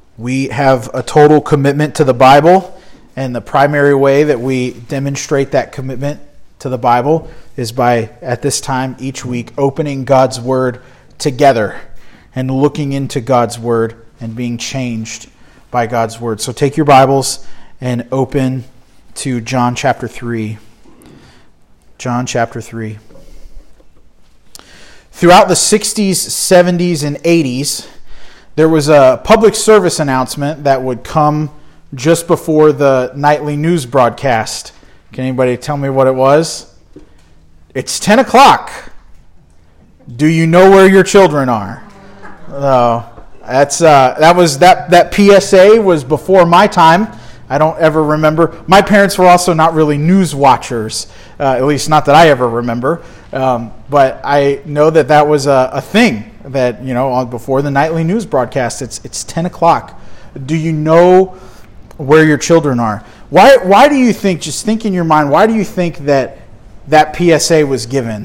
We have a total commitment to the Bible, and the primary way that we demonstrate that commitment to the Bible is by, at this time each week, opening God's Word together and looking into God's Word and being changed by God's Word. So take your Bibles and open to John chapter 3. John chapter 3. Throughout the 60s, 70s, and 80s, there was a public service announcement that would come just before the nightly news broadcast. Can anybody tell me what it was? It's 10 o'clock. Do you know where your children are? Oh, that PSA was before my time. I don't ever remember. My parents were also not really news watchers, at least not that I ever remember. But I know that was a thing that, before the nightly news broadcast, it's 10 o'clock. Do you know where your children are? Why do you think, just think in your mind, why do you think that PSA was given?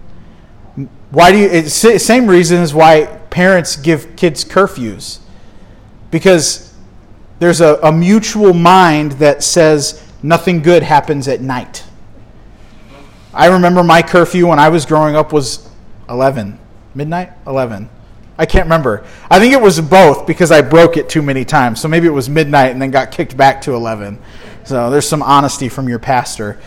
It's the same reason as why parents give kids curfews. Because there's a mutual mind that says nothing good happens at night. I remember my curfew when I was growing up was 11. Midnight? 11. I can't remember. I think it was both because I broke it too many times. So maybe it was midnight and then got kicked back to 11. So there's some honesty from your pastor.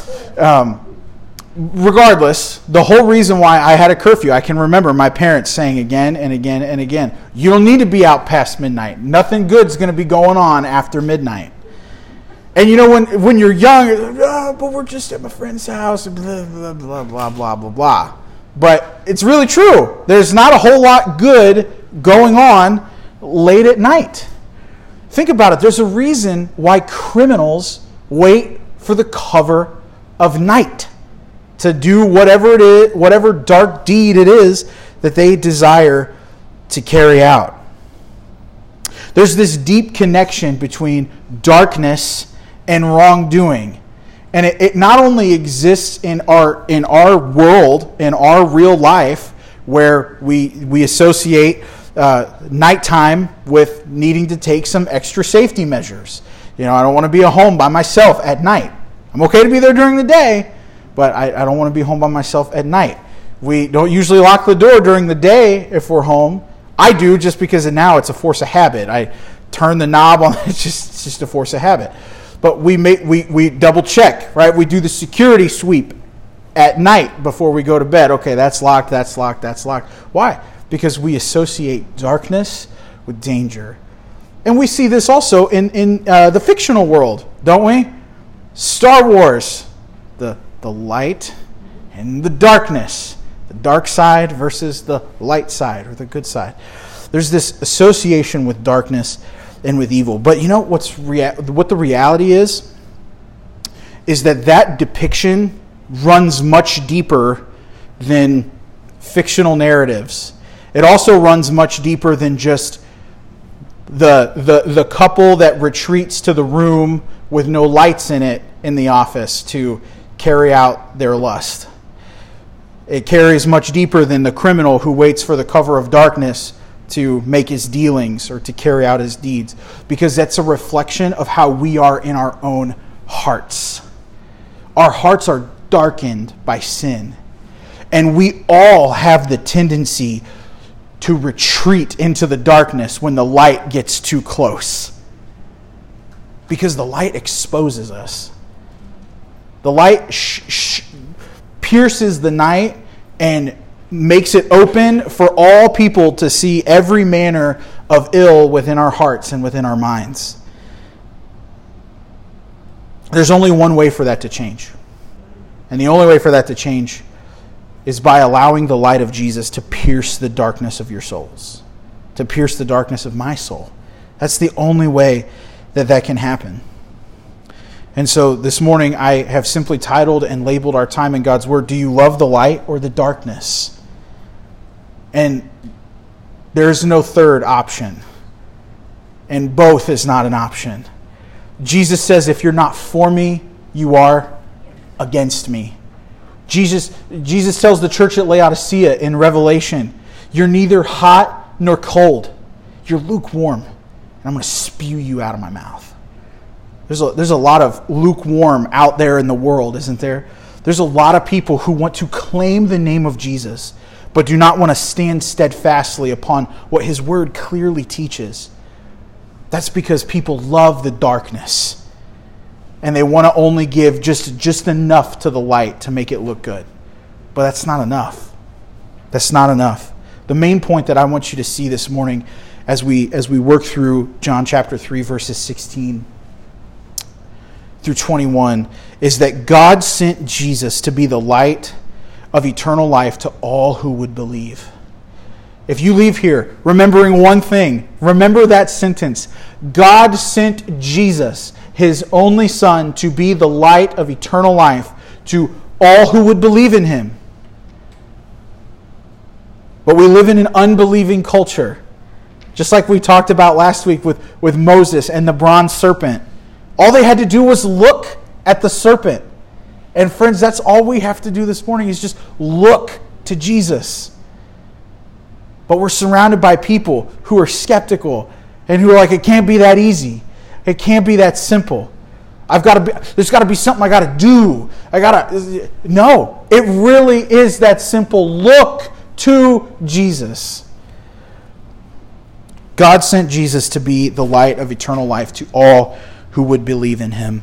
Regardless, the whole reason why I had a curfew, I can remember my parents saying again and again and again, you don't need to be out past midnight. Nothing good's going to be going on after midnight. And when you're young, but we're just at my friend's house, blah, blah, blah, blah, blah, blah, blah. But it's really true. There's not a whole lot good going on late at night. Think about it. There's a reason why criminals wait for the cover of night to do whatever it is, whatever dark deed it is that they desire to carry out. There's this deep connection between darkness and wrongdoing. And it not only exists in our world, in our real life, where we associate nighttime with needing to take some extra safety measures. I don't want to be at home by myself at night. I'm okay to be there during the day, but I don't want to be home by myself at night. We don't usually lock the door during the day if we're home. I do, just because now it's a force of habit. I turn the knob on. It's just a force of habit. But we double check, right? We do the security sweep at night before we go to bed. Okay, that's locked, that's locked, that's locked. Why? Because we associate darkness with danger. And we see this also in the fictional world, don't we? Star Wars, the light and the darkness. The dark side versus the light side, or the good side. There's this association with darkness and with evil. But what the reality is that depiction runs much deeper than fictional narratives. It also runs much deeper than just the couple that retreats to the room with no lights in it in the office to carry out their lust. It carries much deeper than the criminal who waits for the cover of darkness to make his dealings or to carry out his deeds, because that's a reflection of how we are in our own hearts. Our hearts are darkened by sin, and we all have the tendency to retreat into the darkness when the light gets too close, because the light exposes us. The light pierces the night and makes it open for all people to see every manner of ill within our hearts and within our minds. There's only one way for that to change. And the only way for that to change is by allowing the light of Jesus to pierce the darkness of your souls, to pierce the darkness of my soul. That's the only way that can happen. And so this morning I have simply titled and labeled our time in God's Word, Do you love the light or the darkness? And there is no third option. And both is not an option. Jesus says, if you're not for me, you are against me. Jesus tells the church at Laodicea in Revelation, you're neither hot nor cold. You're lukewarm. and I'm going to spew you out of my mouth. There's a lot of lukewarm out there in the world, isn't there? There's a lot of people who want to claim the name of Jesus, but do not want to stand steadfastly upon what his word clearly teaches. That's because people love the darkness, and they want to only give just enough to the light to make it look good. But that's not enough. That's not enough. The main point that I want you to see this morning as we work through John chapter 3, verses 16 through 21, is that God sent Jesus to be the light of eternal life to all who would believe. If you leave here remembering one thing, remember that sentence. God sent Jesus, his only Son, to be the light of eternal life to all who would believe in him. But we live in an unbelieving culture. Just like we talked about last week with Moses and the bronze serpent. All they had to do was look at the serpent. And friends, that's all we have to do this morning is just look to Jesus. But we're surrounded by people who are skeptical and who are like, it can't be that easy. It can't be that simple. There's got to be something I got to do. No, it really is that simple. Look to Jesus. God sent Jesus to be the light of eternal life to all who would believe in him.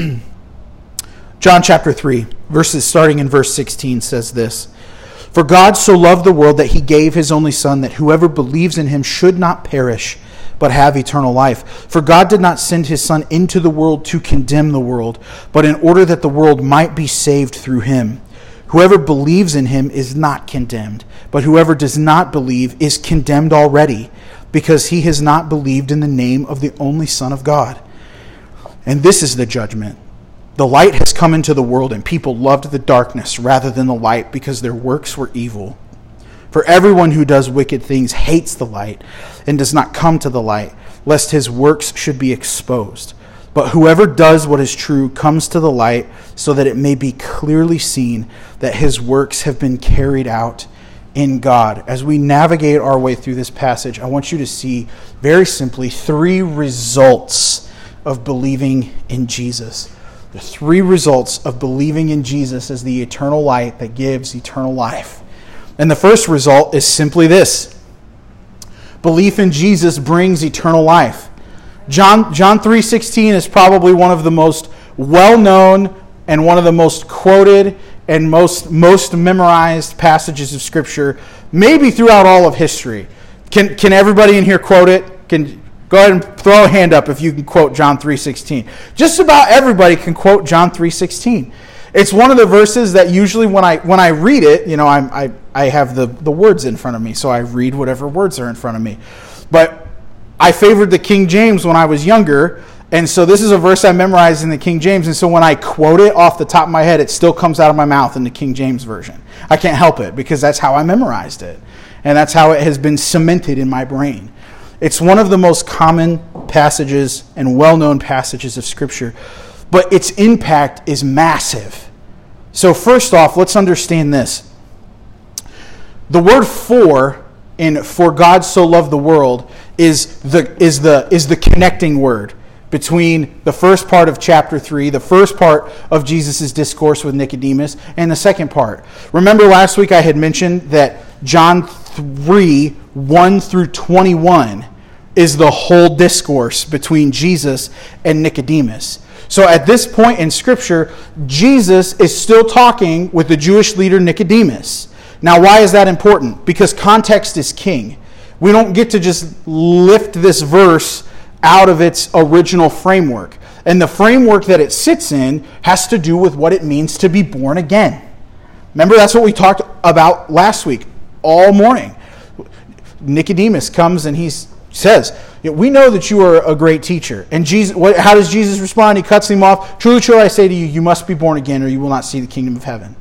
John chapter 3, starting in verse 16 says this. For God so loved the world that he gave his only Son, that whoever believes in him should not perish, but have eternal life. For God did not send his Son into the world to condemn the world, but in order that the world might be saved through him. Whoever believes in him is not condemned, but whoever does not believe is condemned already, because he has not believed in the name of the only Son of God. And this is the judgment. The light has come into the world, and people loved the darkness rather than the light, because their works were evil. For everyone who does wicked things hates the light and does not come to the light, lest his works should be exposed. But whoever does what is true comes to the light, so that it may be clearly seen that his works have been carried out in God. As we navigate our way through this passage, I want you to see very simply 3 results of believing in Jesus. The 3 results of believing in Jesus as the eternal light that gives eternal life. And the first result is simply this. Belief in Jesus brings eternal life. John 3:16 is probably one of the most well-known and one of the most quoted and most memorized passages of Scripture, maybe throughout all of history. Can everybody in here quote it? Go ahead and throw a hand up if you can quote John 3:16. Just about everybody can quote John 3:16. It's one of the verses that usually when I read it, I have the words in front of me, so I read whatever words are in front of me. But I favored the King James when I was younger, and so this is a verse I memorized in the King James, and so when I quote it off the top of my head, it still comes out of my mouth in the King James Version. I can't help it, because that's how I memorized it, and that's how it has been cemented in my brain. It's one of the most common passages and well-known passages of Scripture, but its impact is massive. So first off, let's understand this. The word "for" in "for God so loved the world" is the connecting word between the first part of chapter 3, the first part of Jesus' discourse with Nicodemus, and the second part. Remember last week I had mentioned that John 3, 1 through 21 is the whole discourse between Jesus and Nicodemus. So at this point in Scripture, Jesus is still talking with the Jewish leader Nicodemus. Now, why is that important? Because context is king. We don't get to just lift this verse out of its original framework. And the framework that it sits in has to do with what it means to be born again. Remember, that's what we talked about last week, all morning. Nicodemus comes and he says, "We know that you are a great teacher." And Jesus, how does Jesus respond? He cuts him off. "Truly, truly, I say to you, you must be born again, or you will not see the kingdom of heaven."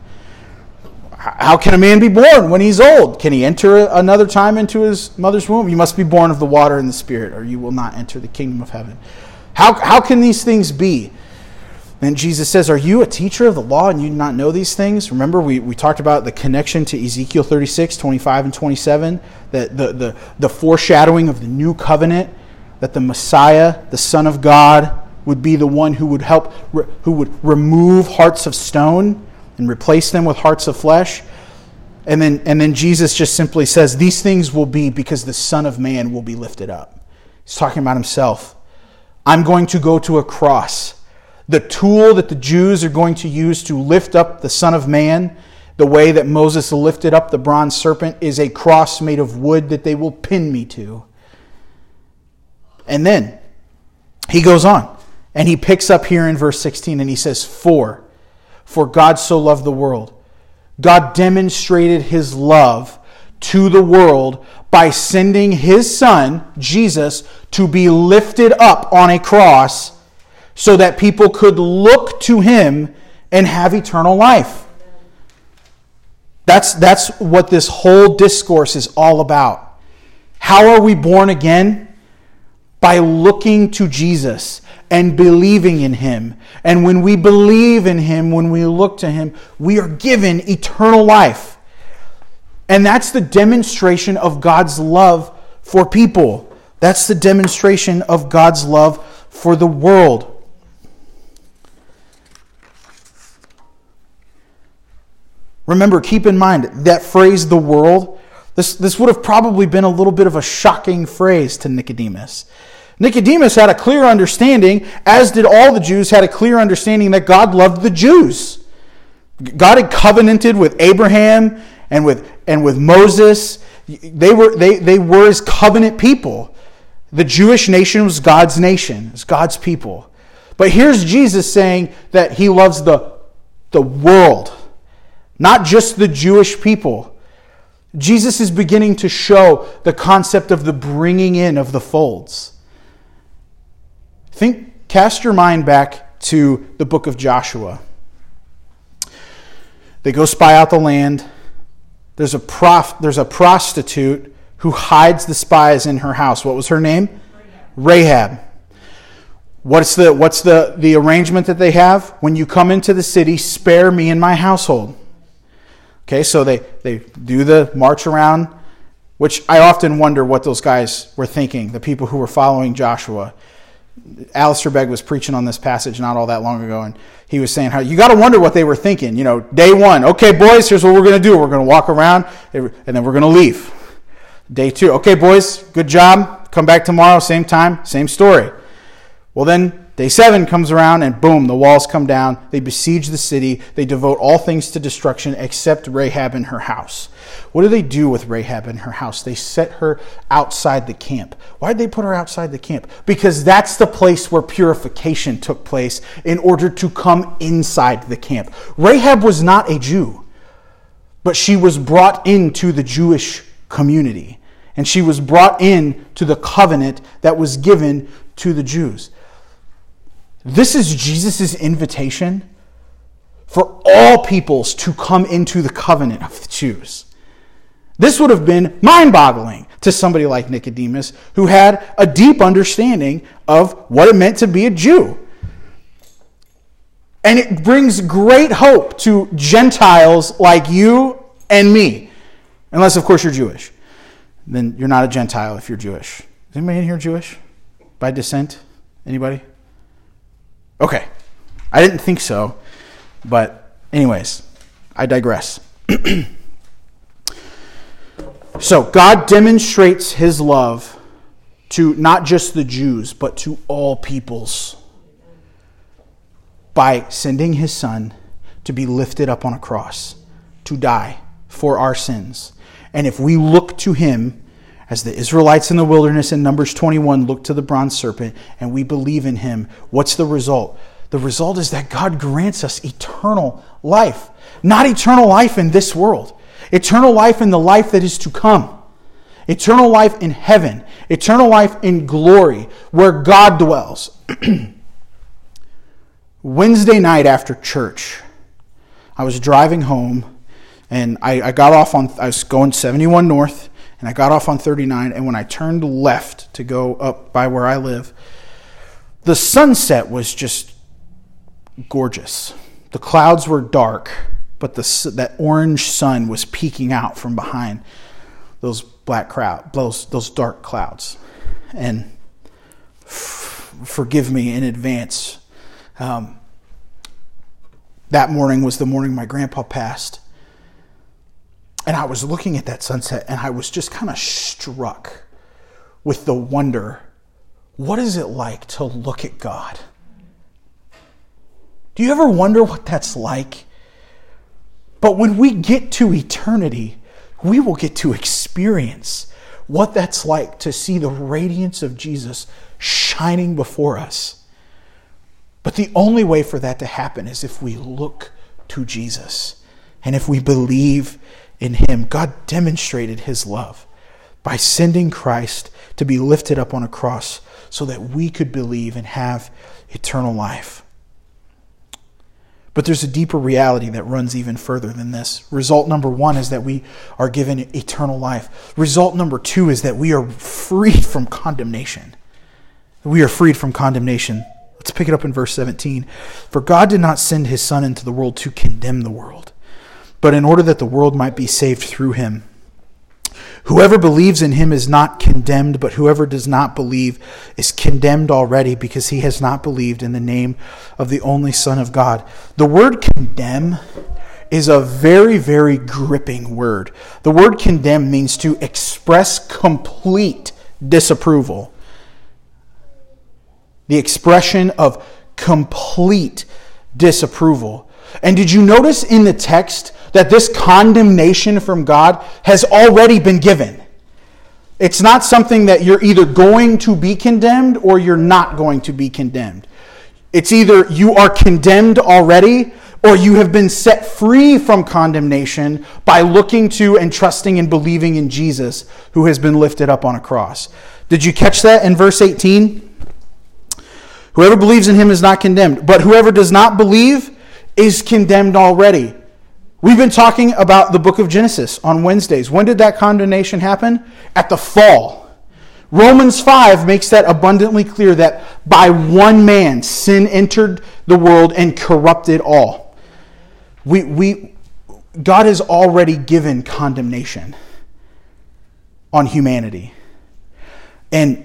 How can a man be born when he's old? Can he enter another time into his mother's womb? You must be born of the water and the Spirit, or you will not enter the kingdom of heaven. How can these things be? Then Jesus says, "Are you a teacher of the law and you do not know these things?" Remember, we talked about the connection to Ezekiel 36, 25 and 27, that the foreshadowing of the new covenant that the Messiah, the Son of God, would be the one who would who would remove hearts of stone and replace them with hearts of flesh. And then Jesus just simply says, these things will be because the Son of Man will be lifted up. He's talking about himself. I'm going to go to a cross. The tool that the Jews are going to use to lift up the Son of Man, the way that Moses lifted up the bronze serpent, is a cross made of wood that they will pin me to. And then he goes on and he picks up here in verse 16 and he says, For God so loved the world. God demonstrated his love to the world by sending his Son, Jesus, to be lifted up on a cross so that people could look to him and have eternal life. That's what this whole discourse is all about. How are we born again? By looking to Jesus and believing in him. And when we believe in him, when we look to him, we are given eternal life. And that's the demonstration of God's love for people. That's the demonstration of God's love for the world. Remember, keep in mind that phrase, the world, this would have probably been a little bit of a shocking phrase to Nicodemus. Nicodemus had a clear understanding, as did all the Jews, had a clear understanding that God loved the Jews. God had covenanted with Abraham and with Moses. They were his covenant people. The Jewish nation was God's nation, it was God's people. But here's Jesus saying that he loves the world, not just the Jewish people. Jesus is beginning to show the concept of the bringing in of the folds. Cast your mind back to the book of Joshua. They go spy out the land. There's a prostitute who hides the spies in her house. What was her name? Rahab. What's the arrangement that they have? When you come into the city, spare me and my household. Okay, so they do the march around, which I often wonder what those guys were thinking, the people who were following Joshua. Alistair Begg was preaching on this passage not all that long ago, and he was saying how you got to wonder what they were thinking. You know, day one, okay, boys, here's what we're going to do. We're going to walk around, and then we're going to leave. Day two, okay, boys, good job. Come back tomorrow, same time, same story. Well, then day 7 comes around, and boom, the walls come down. They besiege the city. They devote all things to destruction except Rahab and her house. What do they do with Rahab and her house? They set her outside the camp. Why did they put her outside the camp? Because that's the place where purification took place in order to come inside the camp. Rahab was not a Jew, but she was brought into the Jewish community. And she was brought in to the covenant that was given to the Jews. This is Jesus' invitation for all peoples to come into the covenant of the Jews. This would have been mind-boggling to somebody like Nicodemus, who had a deep understanding of what it meant to be a Jew. And it brings great hope to Gentiles like you and me. Unless, of course, you're Jewish. Then you're not a Gentile if you're Jewish. Is anybody in here Jewish? By descent? Anybody? Okay. I didn't think so. But anyways, I digress. So God demonstrates his love to not just the Jews, but to all peoples by sending his Son to be lifted up on a cross, to die for our sins. And if we look to him, as the Israelites in the wilderness in Numbers 21 look to the bronze serpent, and we believe in him, what's the result? The result is that God grants us eternal life. Not eternal life in this world. Eternal life in the life that is to come. Eternal life in heaven. Eternal life in glory, where God dwells. Wednesday night after church, I was driving home, and I was going 71 north, and I got off on 39, and when I turned left to go up by where I live, the sunset was just gorgeous. The clouds were dark, but that orange sun was peeking out from behind those dark clouds. And forgive me in advance. That morning was the morning my grandpa passed. And I was looking at that sunset and I was just kind of struck with the wonder. What is it like to look at God? Do you ever wonder what that's like? But when we get to eternity, we will get to experience what that's like to see the radiance of Jesus shining before us. But the only way for that to happen is if we look to Jesus and if we believe in him. God demonstrated his love by sending Christ to be lifted up on a cross so that we could believe and have eternal life. But there's a deeper reality that runs even further than this. Result number 1 is that we are given eternal life. Result number 2 is that we are freed from condemnation. We are freed from condemnation. Let's pick it up in verse 17. For God did not send his Son into the world to condemn the world, but in order that the world might be saved through him. Whoever believes in him is not condemned, but whoever does not believe is condemned already because he has not believed in the name of the only Son of God. The word condemn is a very, very gripping word. The word condemn means to express complete disapproval. The expression of complete disapproval. And did you notice in the text that this condemnation from God has already been given? It's not something that you're either going to be condemned or you're not going to be condemned. It's either you are condemned already or you have been set free from condemnation by looking to and trusting and believing in Jesus who has been lifted up on a cross. Did you catch that in verse 18? Whoever believes in him is not condemned, but whoever does not believe is condemned already. We've been talking about the book of Genesis on Wednesdays. When did that condemnation happen? At the fall. Romans 5 makes that abundantly clear that by one man sin entered the world and corrupted all. God has already given condemnation on humanity. And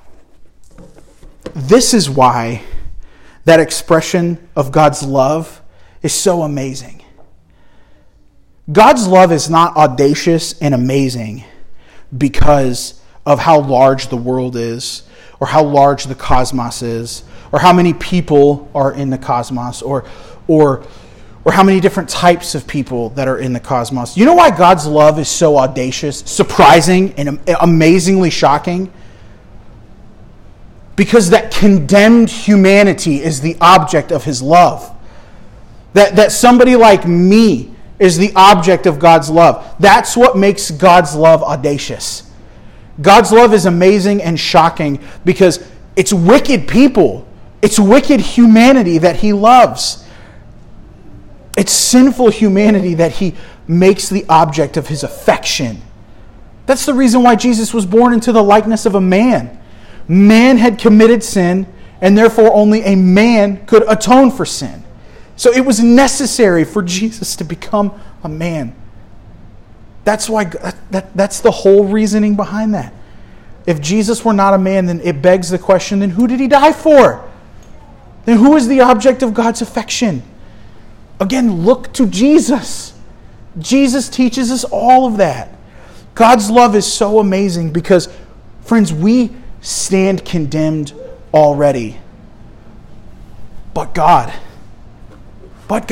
this is why that expression of God's love is so amazing. God's love is not audacious and amazing because of how large the world is, or how large the cosmos is, or how many people are in the cosmos, or how many different types of people that are in the cosmos. You know why God's love is so audacious, surprising, and amazingly shocking? Because that condemned humanity is the object of his love. That somebody like me is the object of God's love. That's what makes God's love audacious. God's love is amazing and shocking because it's wicked people. It's wicked humanity that he loves. It's sinful humanity that he makes the object of his affection. That's the reason why Jesus was born into the likeness of a man. Man had committed sin, and therefore only a man could atone for sin. So it was necessary for Jesus to become a man. That's why. That's the whole reasoning behind that. If Jesus were not a man, then it begs the question, then who did he die for? Then who is the object of God's affection? Again, look to Jesus. Jesus teaches us all of that. God's love is so amazing because, friends, we stand condemned already. But God. I'm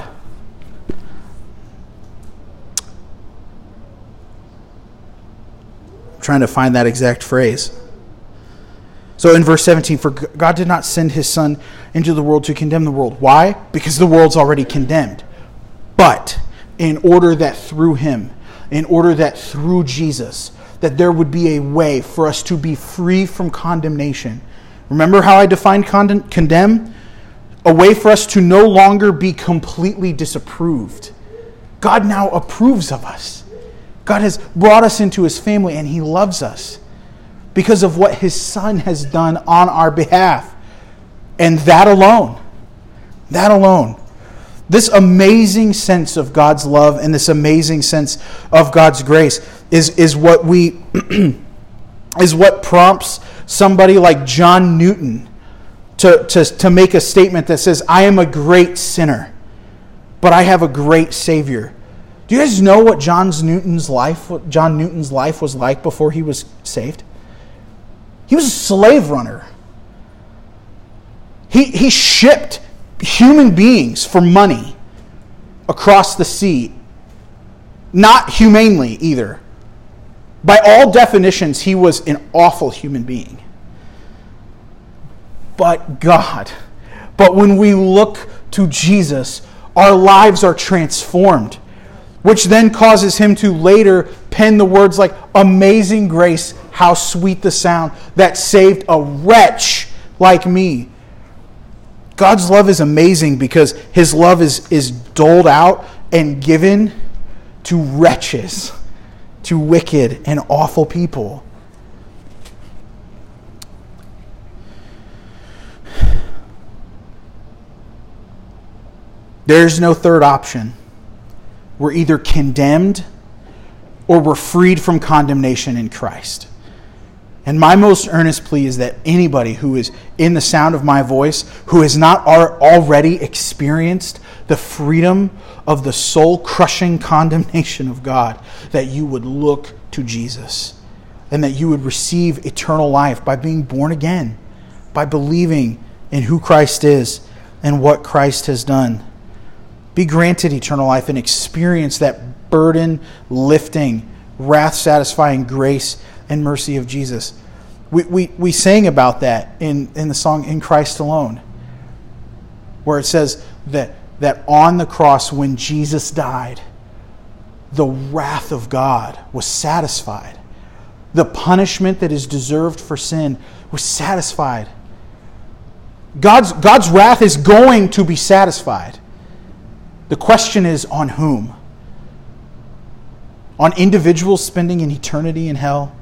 trying to find that exact phrase. So in verse 17, for God did not send his Son into the world to condemn the world. Why? Because the world's already condemned. But in order that through him, in order that through Jesus, that there would be a way for us to be free from condemnation. Remember how I defined condemn? A way for us to no longer be completely disapproved. God now approves of us. God has brought us into his family and he loves us because of what his Son has done on our behalf. And that alone, this amazing sense of God's love and this amazing sense of God's grace is what is what prompts somebody like John Newton to make a statement that says, I am a great sinner, but I have a great Savior. Do you guys know what John Newton's life was like before he was saved? He was a slave runner. He shipped human beings for money across the sea. Not humanely either. By all definitions, he was an awful human being. But when we look to Jesus, our lives are transformed, which then causes him to later pen the words like, amazing grace, how sweet the sound that saved a wretch like me. God's love is amazing because his love is doled out and given to wretches, to wicked and awful people. There's no third option. We're either condemned or we're freed from condemnation in Christ. And my most earnest plea is that anybody who is in the sound of my voice, who has not already experienced the freedom of the soul-crushing condemnation of God, that you would look to Jesus and that you would receive eternal life by being born again, by believing in who Christ is and what Christ has done. Be granted eternal life and experience that burden-lifting, wrath-satisfying grace and mercy of Jesus. We sang about that in the song In Christ Alone, where it says that on the cross when Jesus died, the wrath of God was satisfied. The punishment that is deserved for sin was satisfied. God's wrath is going to be satisfied. The question is on whom? On individuals spending an eternity in hell,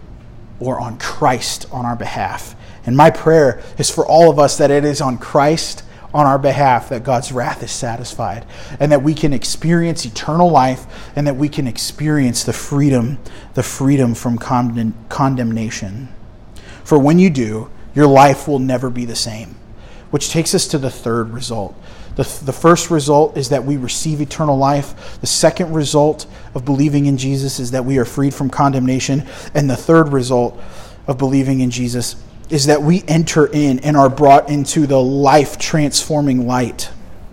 or on Christ on our behalf? And my prayer is for all of us that it is on Christ on our behalf that God's wrath is satisfied, and that we can experience eternal life, and that we can experience the freedom from condemnation. For when you do, your life will never be the same. Which takes us to the third result. The first result is that we receive eternal life. The second result of believing in Jesus is that we are freed from condemnation. And the third result of believing in Jesus is that we enter in and are brought into the life-transforming light.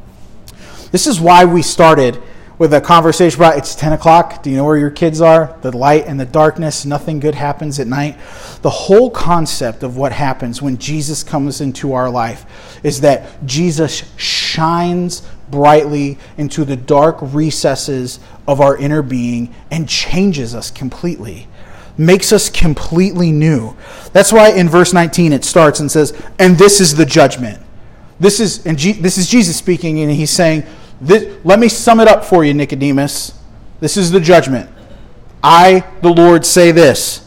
This is why we started with a conversation about it's 10 o'clock. Do you know where your kids are? The light and the darkness. Nothing good happens at night. The whole concept of what happens when Jesus comes into our life is that Jesus shines brightly into the dark recesses of our inner being and changes us completely. Makes us completely new. That's why in verse 19 it starts and says, and this is the judgment. This is Jesus speaking, and he's saying, let me sum it up for you, Nicodemus. This is the judgment. I, the Lord, say this.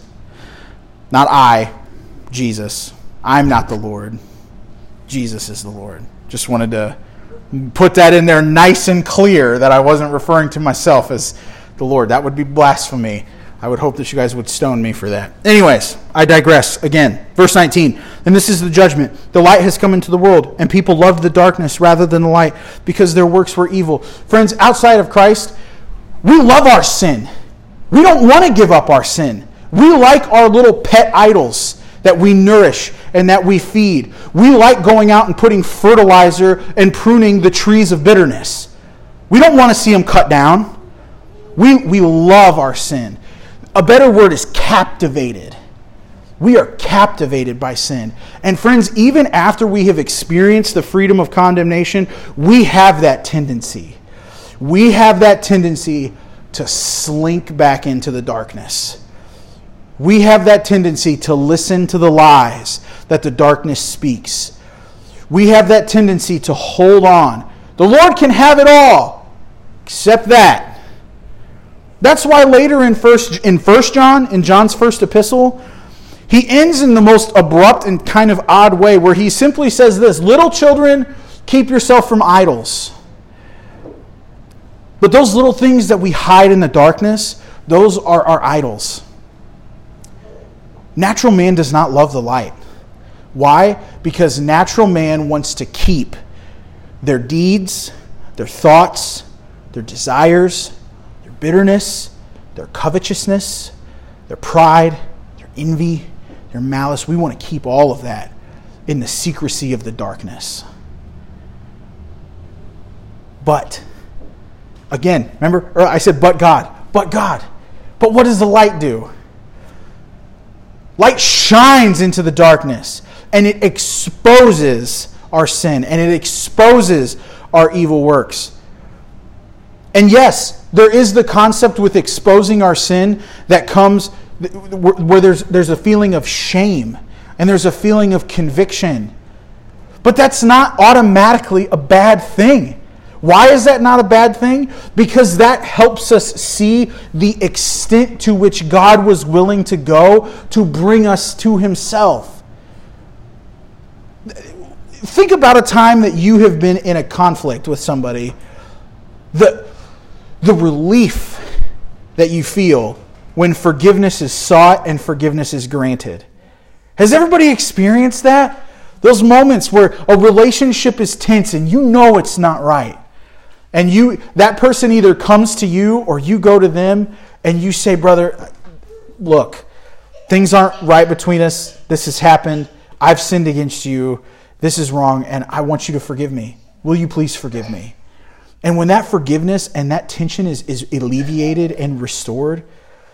Not I, Jesus. I'm not the Lord. Jesus is the Lord. Just wanted to put that in there nice and clear that I wasn't referring to myself as the Lord. That would be blasphemy. I would hope that you guys would stone me for that. Anyways, I digress again. Verse 19. And this is the judgment. The light has come into the world, and people loved the darkness rather than the light because their works were evil. Friends, outside of Christ, we love our sin. We don't want to give up our sin. We like our little pet idols that we nourish and that we feed. We like going out and putting fertilizer and pruning the trees of bitterness. We don't want to see them cut down. We love our sin. A better word is captivated. We are captivated by sin. And friends, even after we have experienced the freedom of condemnation, we have that tendency. We have that tendency to slink back into the darkness. We have that tendency to listen to the lies that the darkness speaks. We have that tendency to hold on. The Lord can have it all, except that. That's why later in First John, in John's first epistle, he ends in the most abrupt and kind of odd way where he simply says this, little children, keep yourself from idols. But those little things that we hide in the darkness, those are our idols. Natural man does not love the light. Why? Because natural man wants to keep their deeds, their thoughts, their desires, their bitterness, their covetousness, their pride, their envy, their malice. We want to keep all of that in the secrecy of the darkness. But, again, remember, I said, but God. But God. But what does the light do? Light shines into the darkness, and it exposes our sin, and it exposes our evil works. And yes, there is the concept with exposing our sin that comes where there's a feeling of shame, and there's a feeling of conviction. But that's not automatically a bad thing. Why is that not a bad thing? Because that helps us see the extent to which God was willing to go to bring us to Himself. Think about a time that you have been in a conflict with somebody. The relief that you feel when forgiveness is sought and forgiveness is granted. Has everybody experienced that? Those moments where a relationship is tense and you know it's not right. And that person either comes to you or you go to them and you say, brother, look, things aren't right between us. This has happened. I've sinned against you. This is wrong, and I want you to forgive me. Will you please forgive me? And when that forgiveness and that tension is alleviated and restored,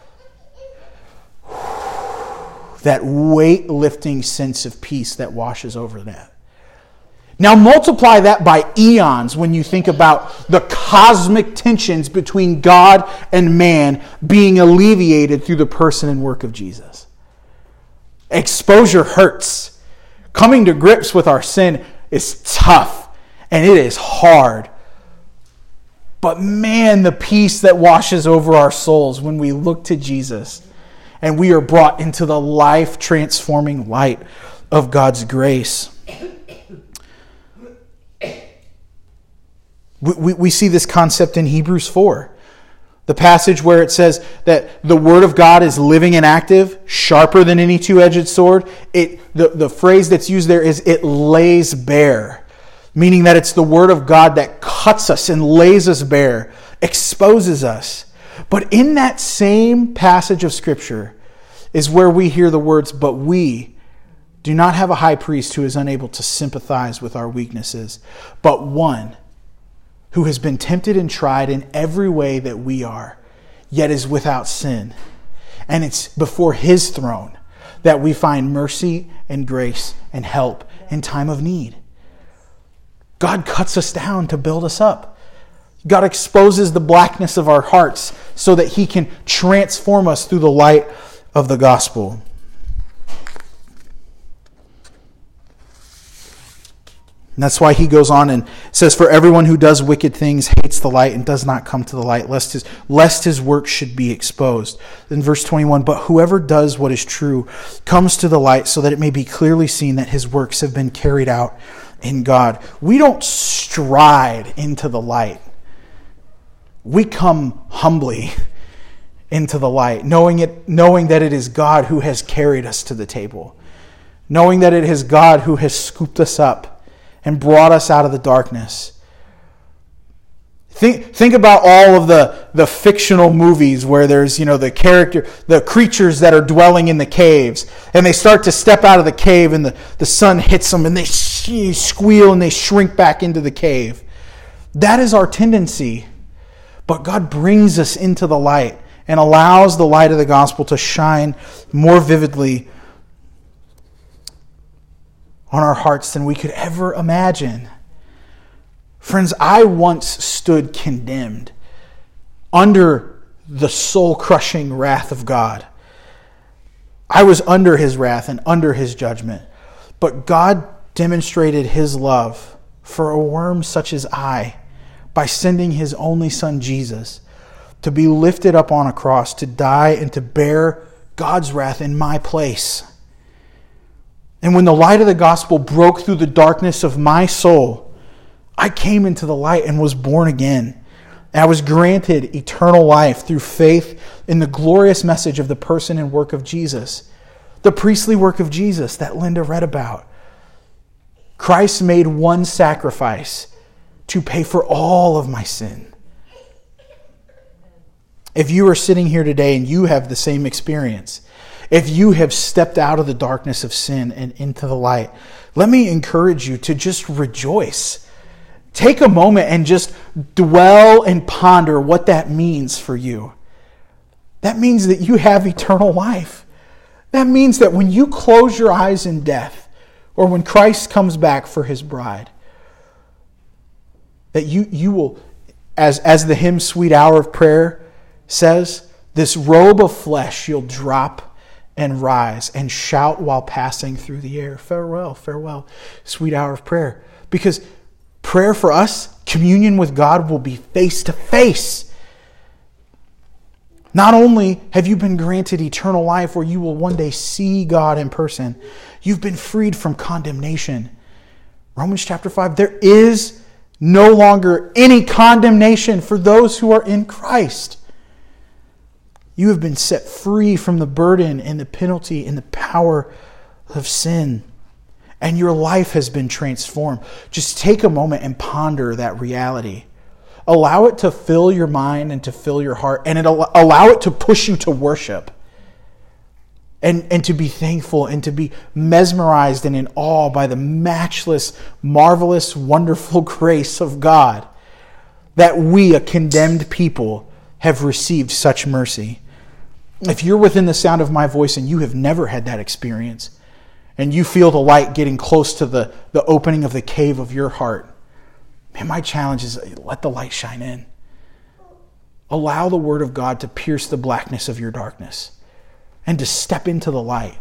that weight-lifting sense of peace that washes over that. Now multiply that by eons when you think about the cosmic tensions between God and man being alleviated through the person and work of Jesus. Exposure hurts. Coming to grips with our sin is tough and it is hard. But man, the peace that washes over our souls when we look to Jesus and we are brought into the life-transforming light of God's grace. We see this concept in Hebrews 4. The passage where it says that the Word of God is living and active, sharper than any two-edged sword. The phrase that's used there is it lays bare, meaning that it's the Word of God that cuts us and lays us bare, exposes us. But in that same passage of Scripture is where we hear the words, but we do not have a high priest who is unable to sympathize with our weaknesses, but one who has been tempted and tried in every way that we are, yet is without sin. And it's before His throne that we find mercy and grace and help in time of need. God cuts us down to build us up. God exposes the blackness of our hearts so that He can transform us through the light of the gospel. And that's why he goes on and says, for everyone who does wicked things hates the light and does not come to the light, lest his work should be exposed. In verse 21, but whoever does what is true comes to the light so that it may be clearly seen that his works have been carried out in God. We don't stride into the light. We come humbly into the light, knowing that it is God who has carried us to the table, knowing that it is God who has scooped us up and brought us out of the darkness. Think about all of the fictional movies where there's, the creatures that are dwelling in the caves, and they start to step out of the cave and the sun hits them and they squeal and they shrink back into the cave. That is our tendency. But God brings us into the light and allows the light of the gospel to shine more vividly on our hearts than we could ever imagine. Friends, I once stood condemned under the soul-crushing wrath of God. I was under His wrath and under His judgment. But God demonstrated His love for a worm such as I by sending His only Son, Jesus, to be lifted up on a cross, to die and to bear God's wrath in my place. And when the light of the gospel broke through the darkness of my soul, I came into the light and was born again. And I was granted eternal life through faith in the glorious message of the person and work of Jesus. The priestly work of Jesus that Linda read about. Christ made one sacrifice to pay for all of my sin. If you are sitting here today and you have the same experience, if you have stepped out of the darkness of sin and into the light, let me encourage you to just rejoice. Take a moment and just dwell and ponder what that means for you. That means that you have eternal life. That means that when you close your eyes in death, or when Christ comes back for his bride, that you will, as the hymn Sweet Hour of Prayer says, this robe of flesh you'll drop and rise and shout while passing through the air. Farewell, farewell, sweet hour of prayer. Because prayer for us, communion with God, will be face to face. Not only have you been granted eternal life where you will one day see God in person, you've been freed from condemnation. Romans chapter 5, there is no longer any condemnation for those who are in Christ. You have been set free from the burden and the penalty and the power of sin. And your life has been transformed. Just take a moment and ponder that reality. Allow it to fill your mind and to fill your heart. And allow it to push you to worship. And to be thankful and to be mesmerized and in awe by the matchless, marvelous, wonderful grace of God. That we, a condemned people, have received such mercy. If you're within the sound of my voice and you have never had that experience, and you feel the light getting close to the opening of the cave of your heart, man, my challenge is let the light shine in. Allow the Word of God to pierce the blackness of your darkness and to step into the light.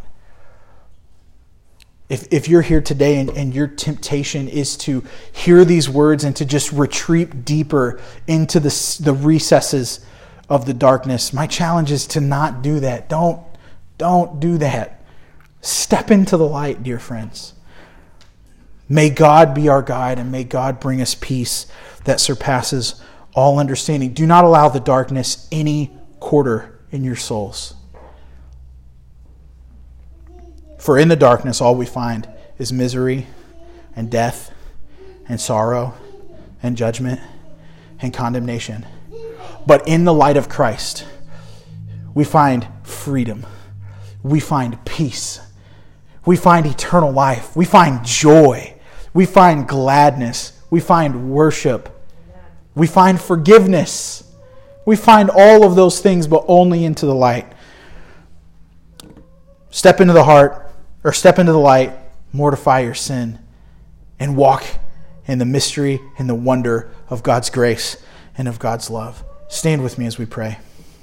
If you're here today and your temptation is to hear these words and to just retreat deeper into the recesses of the darkness, my challenge is to not do that. Don't do that. Step into the light, dear friends. May God be our guide, and may God bring us peace that surpasses all understanding. Do not allow the darkness any quarter in your souls. For in the darkness all we find is misery and death and sorrow and judgment and condemnation. But in the light of Christ, we find freedom. We find peace. We find eternal life. We find joy. We find gladness. We find worship. We find forgiveness. We find all of those things, but only into the light. Step into the heart, or step into the light, mortify your sin, and walk in the mystery and the wonder of God's grace and of God's love. Stand with me as we pray.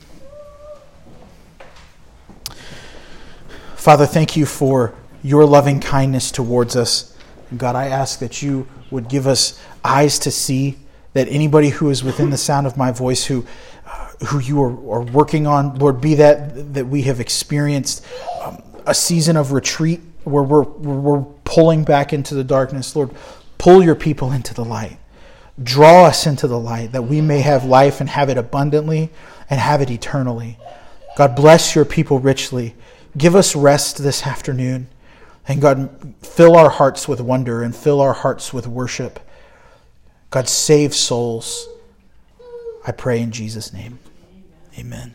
Father, thank you for your loving kindness towards us. And God, I ask that you would give us eyes to see, that anybody who is within the sound of my voice who you are working on, Lord, be that we have experienced a season of retreat where we're pulling back into the darkness. Lord, pull your people into the light. Draw us into the light that we may have life and have it abundantly and have it eternally. God, bless your people richly. Give us rest this afternoon. And God, fill our hearts with wonder and fill our hearts with worship. God, save souls. I pray in Jesus' name. Amen.